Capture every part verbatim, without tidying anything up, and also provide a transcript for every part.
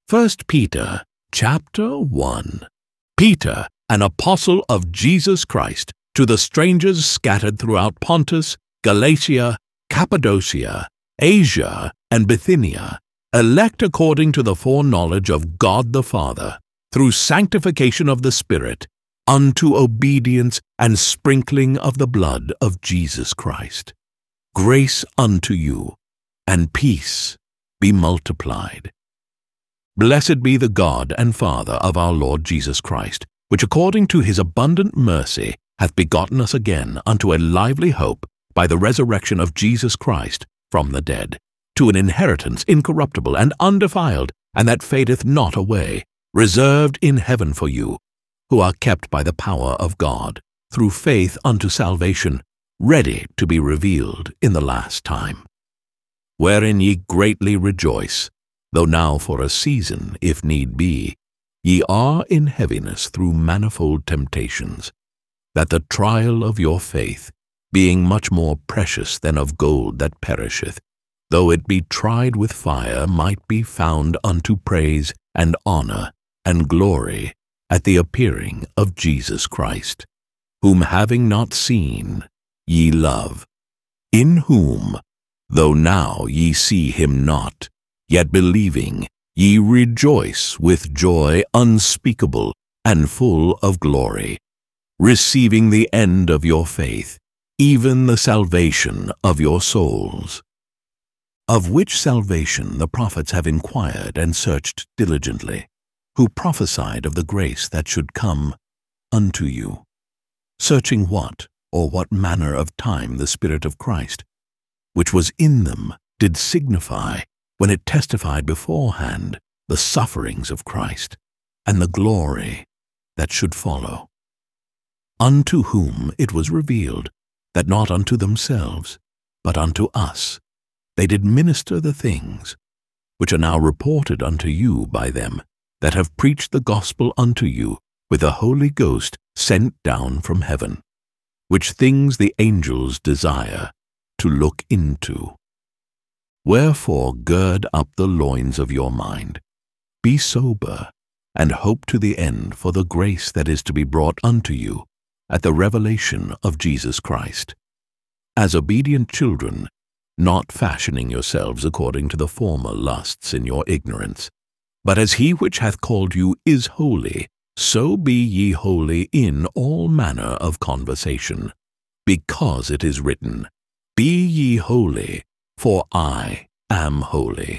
First Peter, chapter one. Peter, an apostle of Jesus Christ, to the strangers scattered throughout Pontus, Galatia, Cappadocia, Asia, and Bithynia, elect according to the foreknowledge of God the Father, through sanctification of the Spirit, unto obedience and sprinkling of the blood of Jesus Christ. Grace unto you, and peace be multiplied. Blessed be the God and Father of our Lord Jesus Christ, which according to his abundant mercy hath begotten us again unto a lively hope by the resurrection of Jesus Christ from the dead, to an inheritance incorruptible and undefiled, and that fadeth not away, reserved in heaven for you, who are kept by the power of God, through faith unto salvation, ready to be revealed in the last time. Wherein ye greatly rejoice, though now for a season, if need be, ye are in heaviness through manifold temptations, that the trial of your faith, being much more precious than of gold that perisheth, though it be tried with fire, might be found unto praise and honor and glory at the appearing of Jesus Christ, whom having not seen, ye love, in whom, though now ye see him not, yet believing, ye rejoice with joy unspeakable and full of glory, receiving the end of your faith, even the salvation of your souls. Of which salvation the prophets have inquired and searched diligently, who prophesied of the grace that should come unto you, searching what or what manner of time the Spirit of Christ, which was in them, did signify, when it testified beforehand the sufferings of Christ, and the glory that should follow. Unto whom it was revealed, that not unto themselves, but unto us, they did minister the things, which are now reported unto you by them that have preached the gospel unto you with the Holy Ghost sent down from heaven, which things the angels desire to look into. Wherefore gird up the loins of your mind, be sober, and hope to the end for the grace that is to be brought unto you at the revelation of Jesus Christ. As obedient children, not fashioning yourselves according to the former lusts in your ignorance, but as he which hath called you is holy, so be ye holy in all manner of conversation, because it is written, Be ye holy, for I am holy.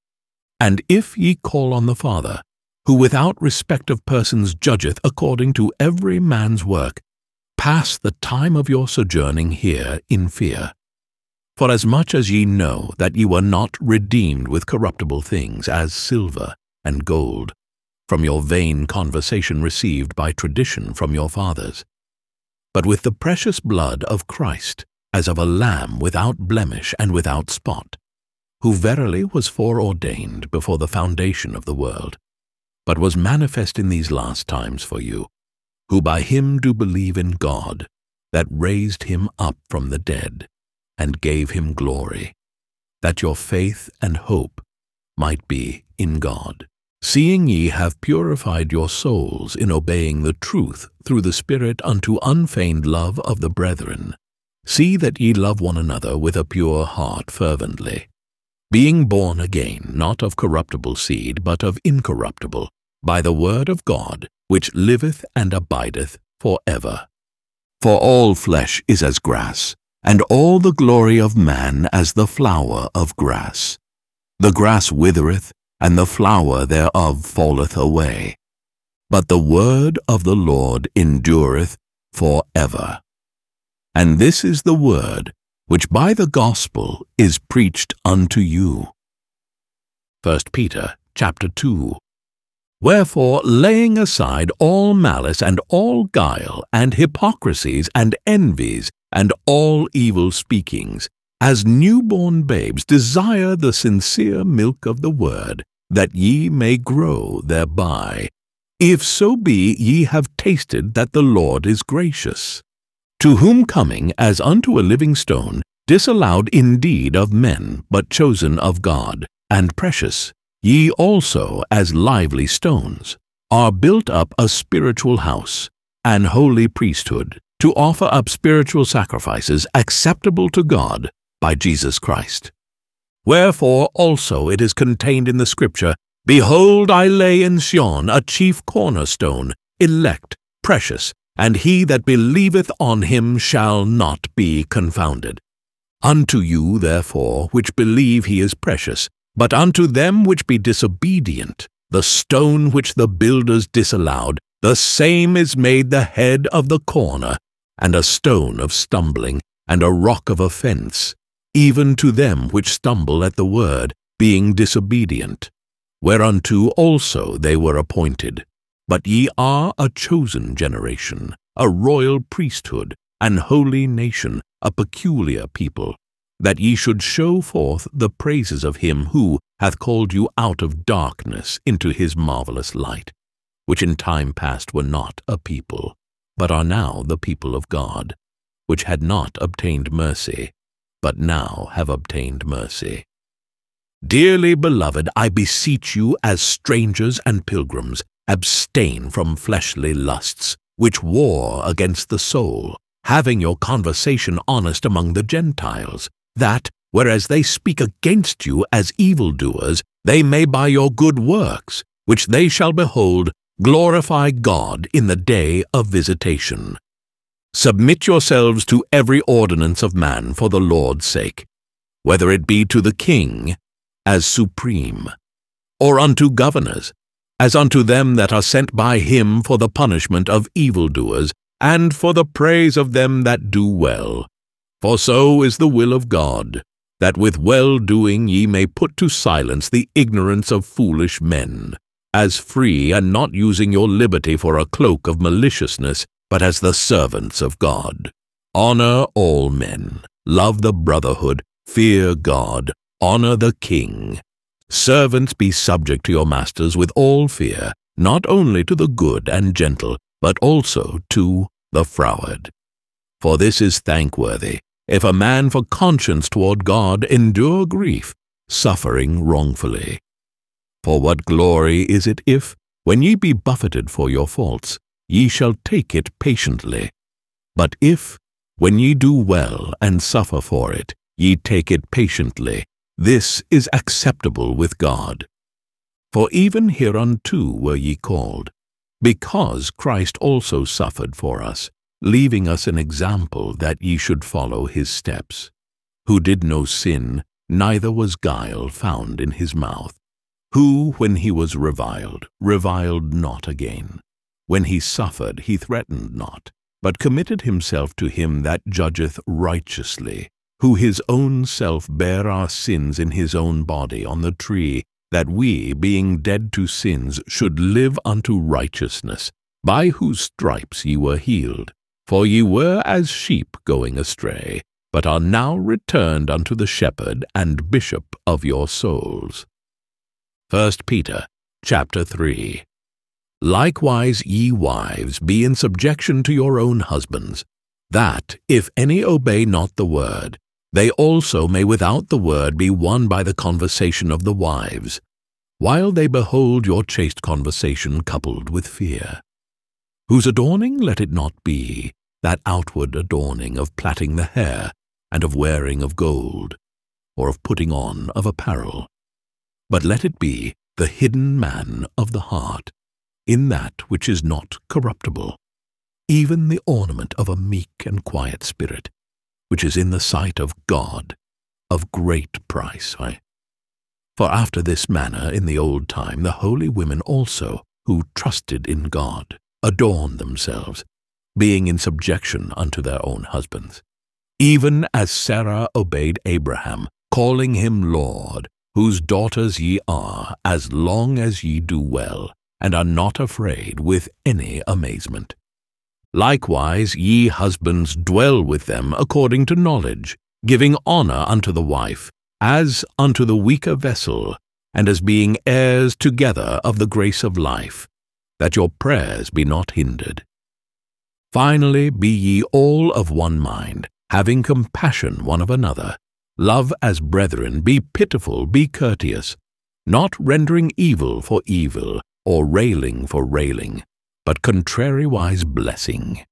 And if ye call on the Father, who without respect of persons judgeth according to every man's work, pass the time of your sojourning here in fear. For as much as ye know that ye were not redeemed with corruptible things, as silver and gold, from your vain conversation received by tradition from your fathers, but with the precious blood of Christ, as of a lamb without blemish and without spot, who verily was foreordained before the foundation of the world, but was manifest in these last times for you, who by him do believe in God, that raised him up from the dead, and gave him glory, that your faith and hope might be in God. Seeing ye have purified your souls in obeying the truth through the Spirit unto unfeigned love of the brethren, see that ye love one another with a pure heart fervently, being born again, not of corruptible seed, but of incorruptible, by the word of God, which liveth and abideth for ever. For all flesh is as grass, and all the glory of man as the flower of grass. The grass withereth, and the flower thereof falleth away. But the word of the Lord endureth for ever. And this is the word which by the gospel is preached unto you. First Peter chapter two. Wherefore, laying aside all malice and all guile, and hypocrisies and envies, and all evil speakings, as newborn babes desire the sincere milk of the word, that ye may grow thereby, if so be ye have tasted that the Lord is gracious. To whom coming as unto a living stone, disallowed indeed of men, but chosen of God, and precious, Ye also, as lively stones, are built up a spiritual house, an holy priesthood, to offer up spiritual sacrifices acceptable to God by Jesus Christ. Wherefore also it is contained in the Scripture, Behold, I lay in Sion a chief cornerstone, elect, precious, and he that believeth on him shall not be confounded. Unto you, therefore, which believe he is precious, but unto them which be disobedient, the stone which the builders disallowed, the same is made the head of the corner, and a stone of stumbling, and a rock of offense, even to them which stumble at the word, being disobedient, whereunto also they were appointed. But ye are a chosen generation, a royal priesthood, an holy nation, a peculiar people, that ye should show forth the praises of him who hath called you out of darkness into his marvelous light, which in time past were not a people, but are now the people of God, which had not obtained mercy, but now have obtained mercy. Dearly beloved, I beseech you as strangers and pilgrims, abstain from fleshly lusts, which war against the soul, having your conversation honest among the Gentiles, that, whereas they speak against you as evildoers, they may by your good works, which they shall behold, glorify God in the day of visitation. Submit yourselves to every ordinance of man for the Lord's sake, whether it be to the king, as supreme, or unto governors, as unto them that are sent by him for the punishment of evildoers, and for the praise of them that do well. For so is the will of God, that with well-doing ye may put to silence the ignorance of foolish men, as free and not using your liberty for a cloak of maliciousness, but as the servants of God. Honor all men, love the brotherhood, fear God, honor the king. Servants, be subject to your masters with all fear, not only to the good and gentle, but also to the froward. For this is thankworthy, if a man for conscience toward God endure grief, suffering wrongfully. For what glory is it if, when ye be buffeted for your faults, ye shall take it patiently? But if, when ye do well and suffer for it, ye take it patiently, this is acceptable with God. For even hereunto were ye called, because Christ also suffered for us, leaving us an example that ye should follow his steps, who did no sin, neither was guile found in his mouth, who, when he was reviled, reviled not again. When he suffered, he threatened not, but committed himself to him that judgeth righteously, who his own self bare our sins in his own body on the tree, that we, being dead to sins, should live unto righteousness, by whose stripes ye were healed. For ye were as sheep going astray, but are now returned unto the shepherd and bishop of your souls. First Peter, chapter three. Likewise ye wives, be in subjection to your own husbands, that, if any obey not the word, they also may without the word be won by the conversation of the wives, while they behold your chaste conversation coupled with fear. Whose adorning let it not be that outward adorning of plaiting the hair, and of wearing of gold, or of putting on of apparel, but let it be the hidden man of the heart, in that which is not corruptible, even the ornament of a meek and quiet spirit, which is in the sight of God of great price. For after this manner in the old time the holy women also, who trusted in God, adorned themselves, being in subjection unto their own husbands, even as Sarah obeyed Abraham, calling him Lord, whose daughters ye are, as long as ye do well, and are not afraid with any amazement. Likewise ye husbands dwell with them according to knowledge, giving honor unto the wife, as unto the weaker vessel, and as being heirs together of the grace of life, that your prayers be not hindered. Finally be ye all of one mind, having compassion one of another. Love as brethren, be pitiful, be courteous. not rendering evil for evil, or railing for railing, but contrariwise blessing,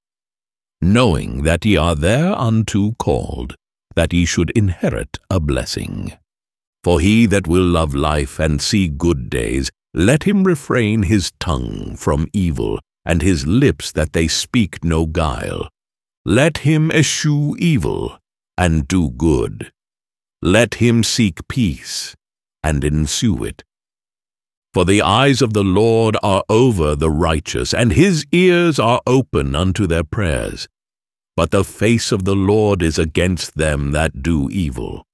knowing that ye are thereunto called, that ye should inherit a blessing. For he that will love life and see good days, let him refrain his tongue from evil, and his lips that they speak no guile. Let him eschew evil, and do good. Let him seek peace, and ensue it. For the eyes of the Lord are over the righteous, and his ears are open unto their prayers. But the face of the Lord is against them that do evil.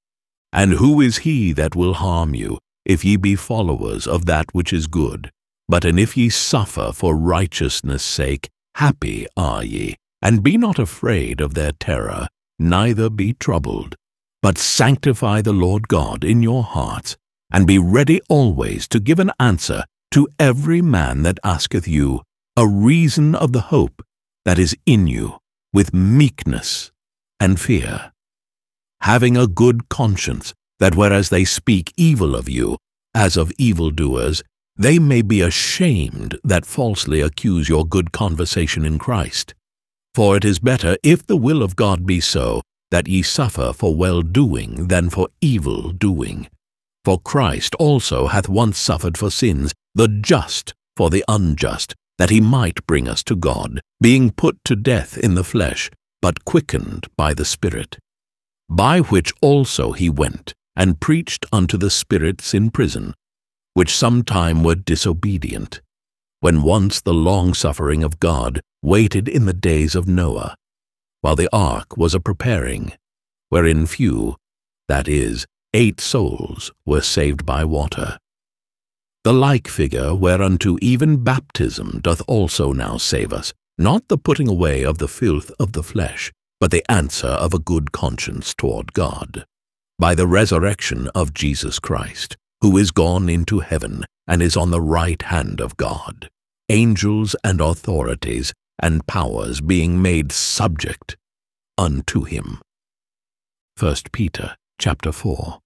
And who is he that will harm you, if ye be followers of that which is good? But and if ye suffer for righteousness' sake, happy are ye, and be not afraid of their terror, neither be troubled. But sanctify the Lord God in your hearts, and be ready always to give an answer to every man that asketh you a reason of the hope that is in you, with meekness and fear, having a good conscience, that whereas they speak evil of you, as of evildoers, they may be ashamed that falsely accuse your good conversation in Christ. For it is better, if the will of God be so, that ye suffer for well-doing than for evil-doing. For Christ also hath once suffered for sins, the just for the unjust, that he might bring us to God, being put to death in the flesh, but quickened by the Spirit. By which also he went, and preached unto the spirits in prison, which sometime were disobedient, when once the long-suffering of God waited in the days of Noah, while the ark was a-preparing, wherein few, that is, eight souls, were saved by water. The like figure whereunto even baptism doth also now save us, not the putting away of the filth of the flesh, but the answer of a good conscience toward God, by the resurrection of Jesus Christ, who is gone into heaven, and is on the right hand of God, angels and authorities and powers being made subject unto him. First Peter chapter four.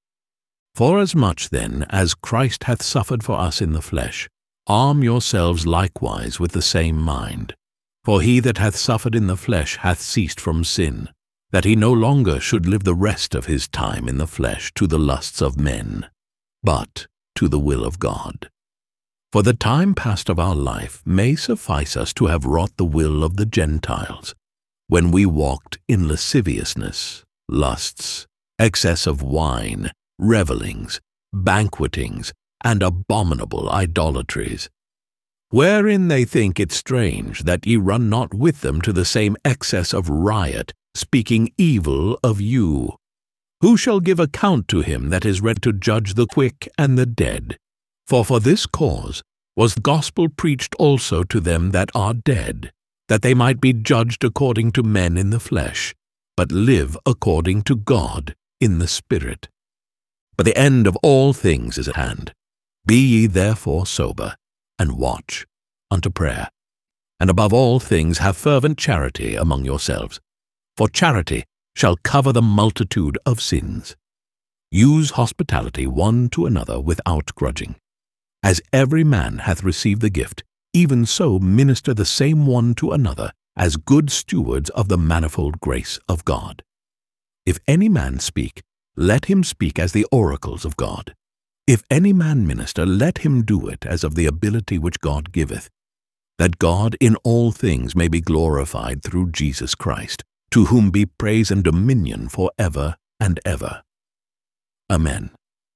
Forasmuch then as Christ hath suffered for us in the flesh, arm yourselves likewise with the same mind. For he that hath suffered in the flesh hath ceased from sin, that he no longer should live the rest of his time in the flesh to the lusts of men, but to the will of God. For the time past of our life may suffice us to have wrought the will of the Gentiles, when we walked in lasciviousness, lusts, excess of wine, revellings, banquetings, and abominable idolatries, wherein they think it strange that ye run not with them to the same excess of riot, speaking evil of you. Who shall give account to him that is ready to judge the quick and the dead? For for this cause was the gospel preached also to them that are dead, that they might be judged according to men in the flesh, but live according to God in the Spirit. But the end of all things is at hand. Be ye therefore sober, and watch unto prayer. And above all things have fervent charity among yourselves, for charity shall cover the multitude of sins. Use hospitality one to another without grudging. As every man hath received the gift, even so minister the same one to another, as good stewards of the manifold grace of God. If any man speak, let him speak as the oracles of God. If any man minister, let him do it as of the ability which God giveth, that God in all things may be glorified through Jesus Christ, to whom be praise and dominion for ever and ever. Amen.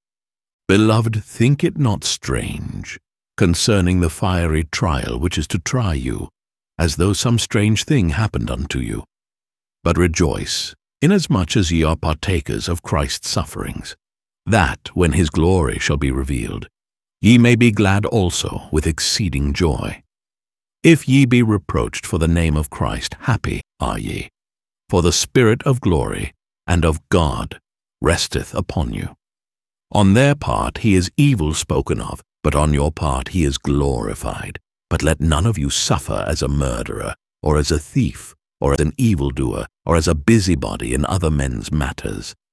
Beloved, think it not strange concerning the fiery trial which is to try you, as though some strange thing happened unto you. But rejoice, inasmuch as ye are partakers of Christ's sufferings, that, when his glory shall be revealed, ye may be glad also with exceeding joy. If ye be reproached for the name of Christ, happy are ye, for the Spirit of glory and of God resteth upon you. On their part he is evil spoken of, but on your part he is glorified. But let none of you suffer as a murderer, or as a thief, or as an evildoer, or as a busybody in other men's matters.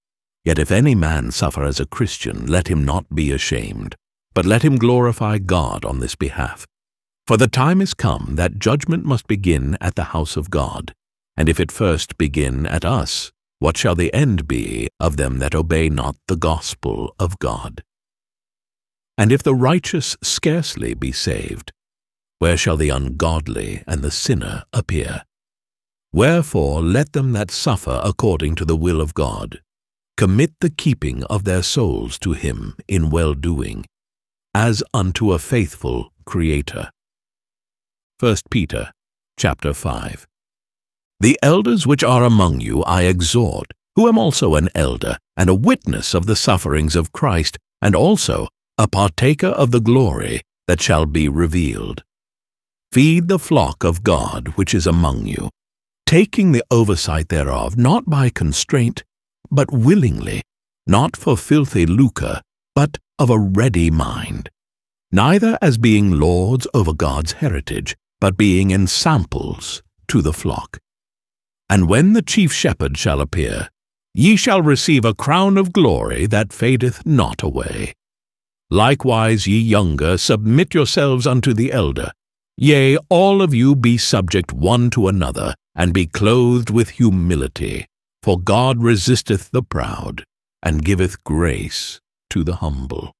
Yet if any man suffer as a Christian, let him not be ashamed, but let him glorify God on this behalf. For the time is come that judgment must begin at the house of God. And if it first begin at us, what shall the end be of them that obey not the gospel of God? And if the righteous scarcely be saved, where shall the ungodly and the sinner appear? Wherefore let them that suffer according to the will of God commit the keeping of their souls to him in well-doing, as unto a faithful Creator. First Peter chapter five. The elders which are among you I exhort, who am also an elder, and a witness of the sufferings of Christ, and also a partaker of the glory that shall be revealed. Feed the flock of God which is among you, taking the oversight thereof, not by constraint, but willingly, not for filthy lucre, but of a ready mind, neither as being lords over God's heritage, but being ensamples to the flock. And when the chief shepherd shall appear, ye shall receive a crown of glory that fadeth not away. Likewise ye younger, submit yourselves unto the elder. Yea, all of you be subject one to another, and be clothed with humility. For God resisteth the proud, and giveth grace to the humble.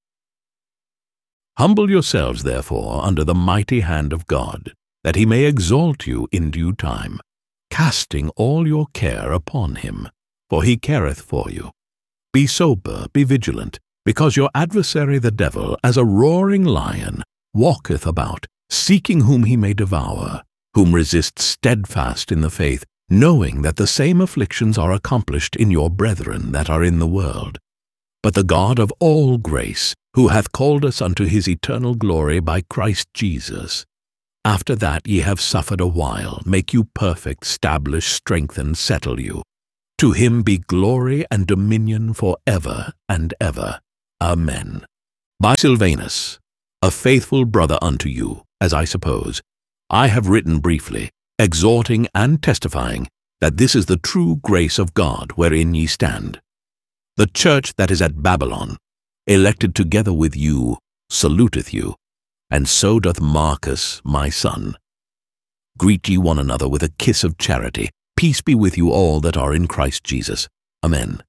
Humble yourselves, therefore, under the mighty hand of God, that he may exalt you in due time, casting all your care upon him, for he careth for you. Be sober, be vigilant, because your adversary the devil, as a roaring lion, walketh about, seeking whom he may devour, whom resist steadfast in the faith, knowing that the same afflictions are accomplished in your brethren that are in the world. But the God of all grace, who hath called us unto his eternal glory by Christ Jesus, after that ye have suffered a while, make you perfect, stablish, strengthen, settle you. To him be glory and dominion for ever and ever. Amen. By Silvanus, a faithful brother unto you, as I suppose, I have written briefly, exhorting and testifying that this is the true grace of God wherein ye stand. The church that is at Babylon, elected together with you, saluteth you, and so doth Marcus my son. Greet ye one another with a kiss of charity. Peace be with you all that are in Christ Jesus. Amen.